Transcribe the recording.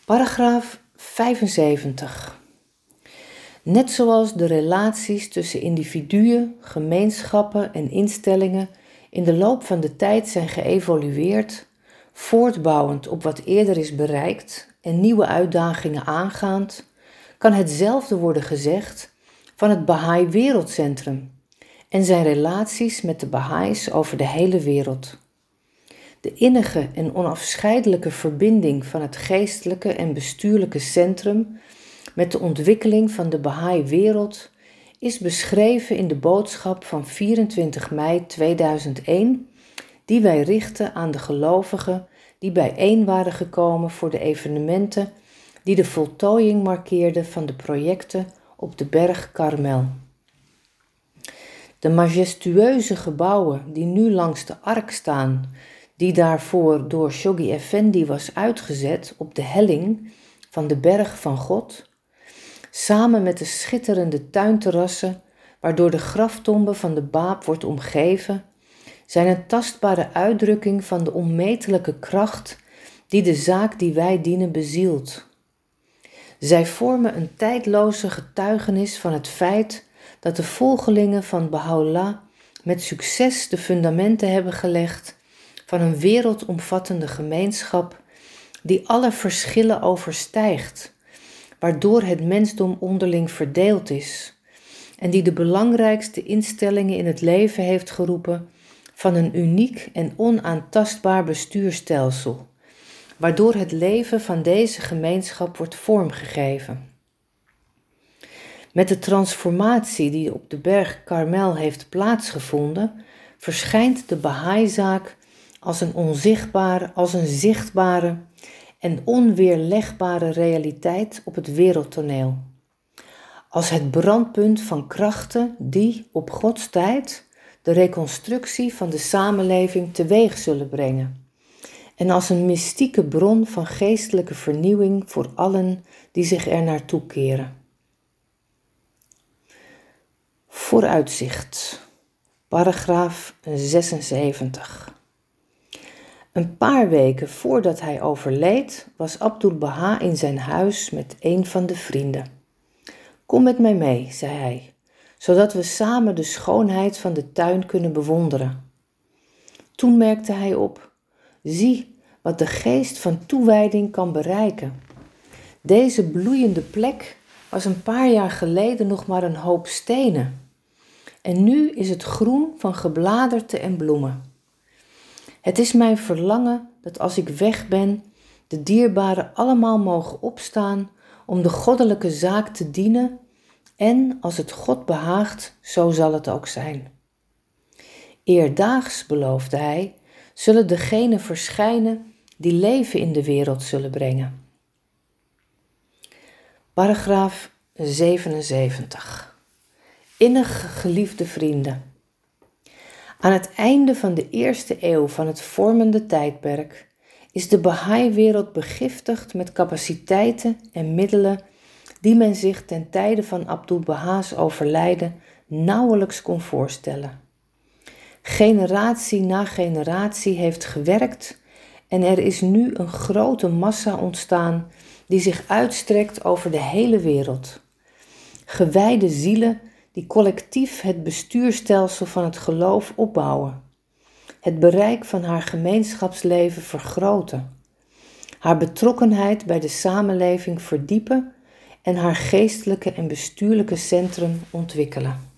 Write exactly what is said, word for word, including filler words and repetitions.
Paragraaf vijfenzeventig. Net zoals de relaties tussen individuen, gemeenschappen en instellingen in de loop van de tijd zijn geëvolueerd, voortbouwend op wat eerder is bereikt en nieuwe uitdagingen aangaand, kan hetzelfde worden gezegd van het Bahá'í Wereldcentrum en zijn relaties met de Bahá'ís over de hele wereld. De innige en onafscheidelijke verbinding van het geestelijke en bestuurlijke centrum met de ontwikkeling van de Bahá'í wereld is beschreven in de boodschap van vierentwintig mei tweeduizend één, die wij richten aan de gelovigen die bijeen waren gekomen voor de evenementen die de voltooiing markeerden van de projecten op de berg Karmel. De majestueuze gebouwen die nu langs de ark staan, die daarvoor door Shoghi Effendi was uitgezet op de helling van de berg van God, samen met de schitterende tuinterrassen waardoor de graftombe van de Baap wordt omgeven, zijn een tastbare uitdrukking van de onmetelijke kracht die de zaak die wij dienen bezielt. Zij vormen een tijdloze getuigenis van het feit dat de volgelingen van Baha'u'lláh met succes de fundamenten hebben gelegd van een wereldomvattende gemeenschap die alle verschillen overstijgt, waardoor het mensdom onderling verdeeld is en die de belangrijkste instellingen in het leven heeft geroepen van een uniek en onaantastbaar bestuurstelsel, waardoor het leven van deze gemeenschap wordt vormgegeven. Met de transformatie die op de berg Karmel heeft plaatsgevonden, verschijnt de Bahá'í-zaak als een onzichtbare, als een zichtbare en onweerlegbare realiteit op het wereldtoneel. Als het brandpunt van krachten die op Gods tijd de reconstructie van de samenleving teweeg zullen brengen. En als een mystieke bron van geestelijke vernieuwing voor allen die zich er naartoe keren. Vooruitzicht. Paragraaf zesenzeventig. Een paar weken voordat hij overleed, was Abdul Baha in zijn huis met een van de vrienden. Kom met mij mee, zei hij, zodat we samen de schoonheid van de tuin kunnen bewonderen. Toen merkte hij op, zie wat de geest van toewijding kan bereiken. Deze bloeiende plek was een paar jaar geleden nog maar een hoop stenen. En nu is het groen van gebladerte en bloemen. Het is mijn verlangen dat als ik weg ben, de dierbaren allemaal mogen opstaan om de goddelijke zaak te dienen en als het God behaagt, zo zal het ook zijn. Eerdaags, beloofde hij, zullen degenen verschijnen die leven in de wereld zullen brengen. Paragraaf zevenenzeventig. Innig geliefde vrienden. Aan het einde van de eerste eeuw van het vormende tijdperk is de Bahá'í-wereld begiftigd met capaciteiten en middelen die men zich ten tijde van Abdul Bahá's overlijden nauwelijks kon voorstellen. Generatie na generatie heeft gewerkt en er is nu een grote massa ontstaan die zich uitstrekt over de hele wereld. Gewijde zielen die collectief het bestuurstelsel van het geloof opbouwen, het bereik van haar gemeenschapsleven vergroten, haar betrokkenheid bij de samenleving verdiepen en haar geestelijke en bestuurlijke centrum ontwikkelen.